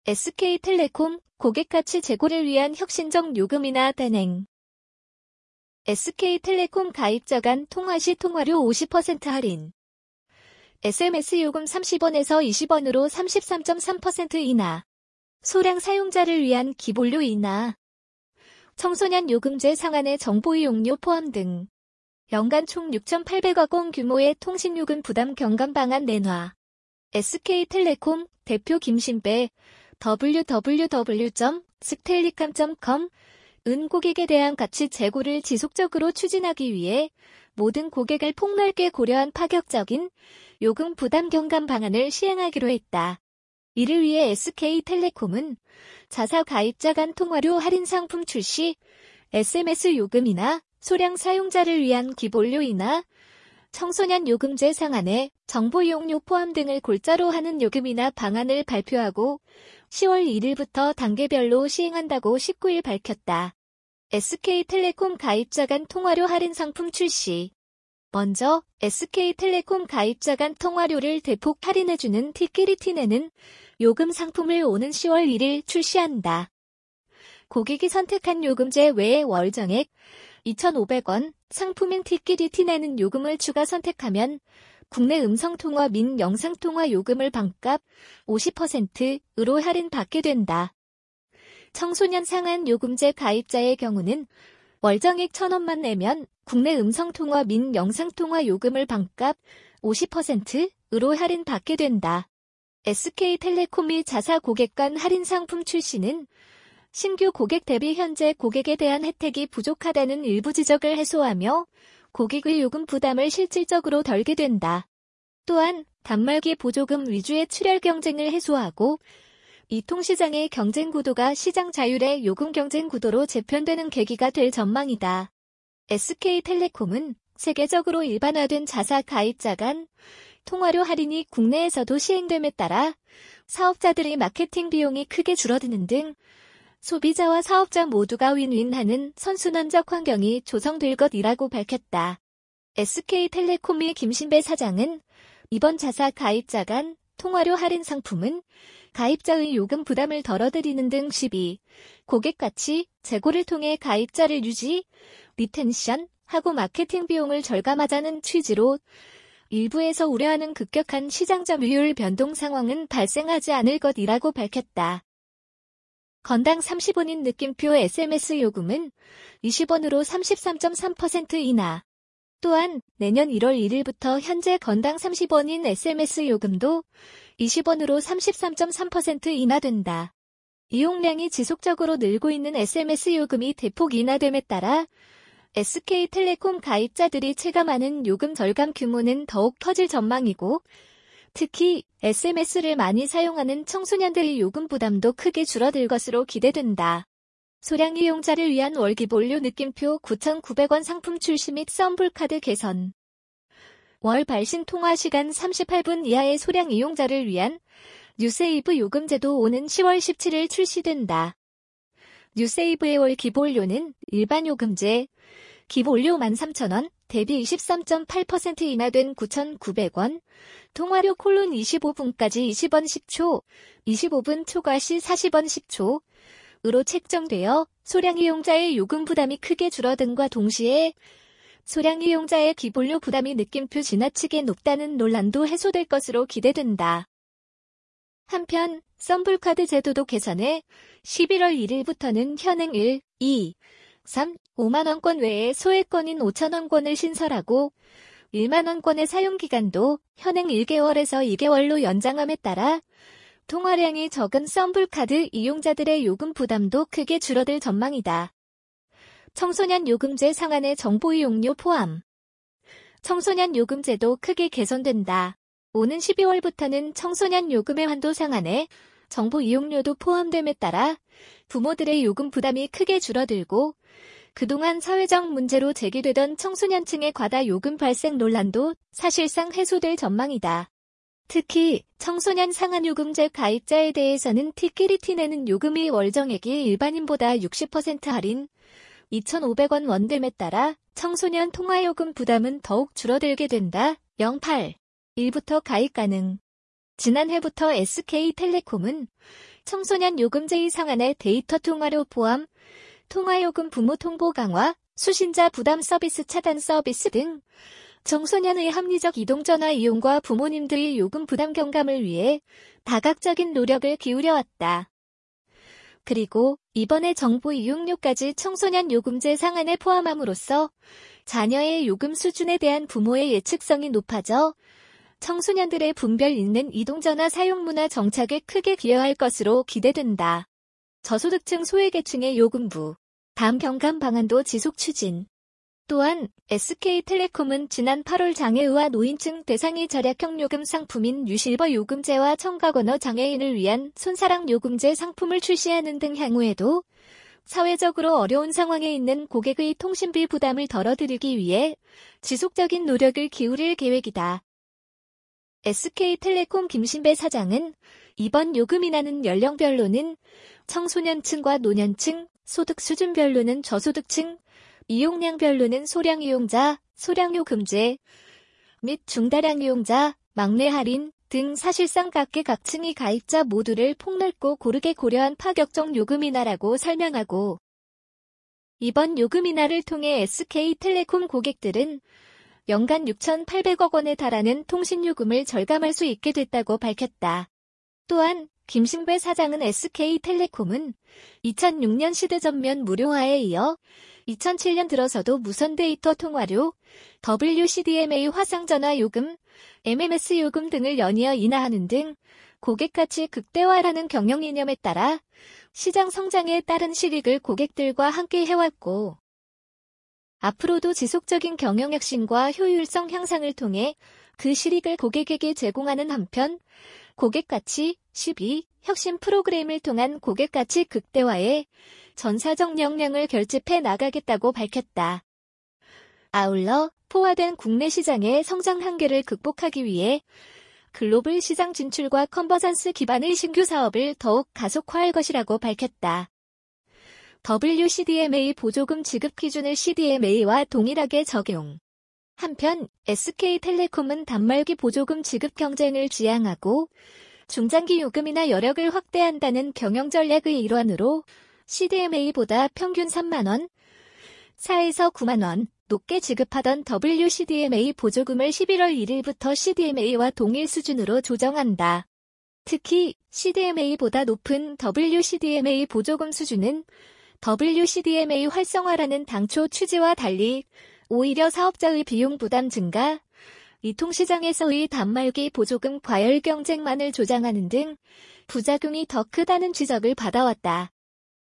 SK텔레콤 고객가치 제고를 위한 혁신적 요금이나 단행. SK텔레콤 가입자 간 통화 시 통화료 50% 할인. SMS 요금 30원에서 20원으로 33.3% 인하. 소량 사용자를 위한 기본료 인하. 청소년 요금제 상한의 정보 이용료 포함 등. 연간 총 6,800억 원 규모의 통신요금 부담 경감 방안 내놔. SK텔레콤 대표 김신배 www.sktellicom.com 은 고객에 대한 가치 제고를 지속적으로 추진하기 위해 모든 고객을 폭넓게 고려한 파격적인 요금 부담 경감 방안을 시행하기로 했다. 이를 위해 SK텔레콤은 자사 가입자 간 통화료 할인 상품 출시, SMS 요금이나 소량 사용자를 위한 기본료 인하, 청소년 요금제 상한에 정보 이용료 포함 등을 골자로 하는 요금이나 방안을 발표하고 10월 1일부터 단계별로 시행한다고 19일 밝혔다. SK텔레콤 가입자 간 통화료 할인 상품 출시. 먼저 SK텔레콤 가입자 간 통화료를 대폭 할인해주는 티끼리티네는 요금 상품을 오는 10월 1일 출시한다. 고객이 선택한 요금제 외에 월정액 2,500원, 상품인 티끼리티네는 요금을 추가 선택하면 국내 음성통화 및 영상통화 요금을 반값 50%로 할인받게 된다. 청소년 상한 요금제 가입자의 경우는 월정액 1,000원만 내면 국내 음성통화 및 영상통화 요금을 반값 50%로 할인받게 된다. SK텔레콤이 자사 고객 간 할인 상품 출시는 신규 고객 대비 현재 고객에 대한 혜택이 부족하다는 일부 지적을 해소하며 고객의 요금 부담을 실질적으로 덜게 된다. 또한 단말기 보조금 위주의 출혈 경쟁을 해소하고 이통시장의 경쟁 구도가 시장 자율의 요금 경쟁 구도로 재편되는 계기가 될 전망이다. SK텔레콤은 세계적으로 일반화된 자사 가입자 간 통화료 할인이 국내에서도 시행됨에 따라 사업자들의 마케팅 비용이 크게 줄어드는 등 소비자와 사업자 모두가 윈윈하는 선순환적 환경이 조성될 것이라고 밝혔다. SK텔레콤의 김신배 사장은 이번 자사 가입자 간 통화료 할인 상품은 가입자의 요금 부담을 덜어드리는 등 시비, 고객 가치, 제고를 통해 가입자를 유지, 리텐션하고 마케팅 비용을 절감하자는 취지로 일부에서 우려하는 급격한 시장 점유율 변동 상황은 발생하지 않을 것이라고 밝혔다. 건당 30원인 느낌표 SMS 요금은 20원으로 33.3% 인하. 또한 내년 1월 1일부터 현재 건당 30원인 SMS 요금도 20원으로 33.3% 인하된다. 이용량이 지속적으로 늘고 있는 SMS 요금이 대폭 인하됨에 따라 SK텔레콤 가입자들이 체감하는 요금 절감 규모는 더욱 커질 전망이고 특히 SMS를 많이 사용하는 청소년들의 요금 부담도 크게 줄어들 것으로 기대된다. 소량 이용자를 위한 월기본료 느낌표 9,900원 상품 출시 및 썬불카드 개선. 월 발신 통화 시간 38분 이하의 소량 이용자를 위한 뉴세이브 요금제도 오는 10월 17일 출시된다. 뉴세이브의 월 기본료는 일반 요금제 기본료 13,000원, 대비 23.8% 인하된 9,900원, 통화료 콜론 25분까지 20원 10초, 25분 초과 시 40원 10초으로 책정되어 소량 이용자의 요금 부담이 크게 줄어든과 동시에 소량 이용자의 기본료 부담이 느낌표 지나치게 높다는 논란도 해소될 것으로 기대된다. 한편 썬불카드 제도도 개선해 11월 1일부터는 현행 1, 2, 3, 5만원권 외에 소액권인 5천원권을 신설하고 1만원권의 사용기간도 현행 1개월에서 2개월로 연장함에 따라 통화량이 적은 썬불카드 이용자들의 요금 부담도 크게 줄어들 전망이다. 청소년 요금제 상한의 정보 이용료 포함. 청소년 요금제도 크게 개선된다. 오는 12월부터는 청소년 요금의 한도 상한에 정보 이용료도 포함됨에 따라 부모들의 요금 부담이 크게 줄어들고 그동안 사회적 문제로 제기되던 청소년층의 과다 요금 발생 논란도 사실상 해소될 전망이다. 특히 청소년 상한 요금제 가입자에 대해서는 티끼리티네는 요금이 월정액이 일반인보다 60% 할인 2,500원 원됨에 따라 청소년 통화요금 부담은 더욱 줄어들게 된다. 08일부터 가입 가능. 지난해부터 SK텔레콤은 청소년 요금제 상한의 데이터 통화료 포함, 통화요금 부모 통보 강화, 수신자 부담 서비스 차단 서비스 등 청소년의 합리적 이동전화 이용과 부모님들의 요금 부담 경감을 위해 다각적인 노력을 기울여왔다. 그리고 이번에 정부 이용료까지 청소년 요금제 상한에 포함함으로써 자녀의 요금 수준에 대한 부모의 예측성이 높아져 청소년들의 분별 있는 이동전화 사용 문화 정착에 크게 기여할 것으로 기대된다. 저소득층 소외계층의 요금부 다음 경감 방안도 지속 추진. 또한 SK텔레콤은 지난 8월 장애의와 노인층 대상의 절약형 요금 상품인 유실버 요금제와 청각언어 장애인을 위한 손사랑 요금제 상품을 출시하는 등 향후에도 사회적으로 어려운 상황에 있는 고객의 통신비 부담을 덜어드리기 위해 지속적인 노력을 기울일 계획이다. SK텔레콤 김신배 사장은 이번 요금 인하는 연령별로는 청소년층과 노년층, 소득 수준별로는 저소득층, 이용량별로는 소량 이용자, 소량 요금제 및 중다량 이용자, 막내 할인 등 사실상 각계각층의 가입자 모두를 폭넓고 고르게 고려한 파격적 요금 인하라고 설명하고 이번 요금 인하를 통해 SK텔레콤 고객들은 연간 6,800억 원에 달하는 통신요금을 절감할 수 있게 됐다고 밝혔다. 또한 김신배 사장은 SK텔레콤은 2006년 시대전면 무료화에 이어 2007년 들어서도 무선 데이터 통화료, WCDMA 화상전화 요금, MMS 요금 등을 연이어 인하하는 등 고객가치 극대화라는 경영 이념에 따라 시장 성장에 따른 실익을 고객들과 함께 해왔고 앞으로도 지속적인 경영 혁신과 효율성 향상을 통해 그 실익을 고객에게 제공하는 한편 고객가치 12 혁신 프로그램을 통한 고객가치 극대화에 전사적 역량을 결집해 나가겠다고 밝혔다. 아울러 포화된 국내 시장의 성장 한계를 극복하기 위해 글로벌 시장 진출과 컨버전스 기반의 신규 사업을 더욱 가속화할 것이라고 밝혔다. WCDMA 보조금 지급 기준을 CDMA와 동일하게 적용. 한편 SK텔레콤은 단말기 보조금 지급 경쟁을 지향하고 중장기 요금이나 여력을 확대한다는 경영 전략의 일환으로 CDMA보다 평균 3만 원, 4에서 9만 원 높게 지급하던 WCDMA 보조금을 11월 1일부터 CDMA와 동일 수준으로 조정한다. 특히 CDMA보다 높은 WCDMA 보조금 수준은 WCDMA 활성화라는 당초 취지와 달리 오히려 사업자의 비용 부담 증가, 이통시장에서의 단말기 보조금 과열 경쟁만을 조장하는 등 부작용이 더 크다는 지적을 받아왔다.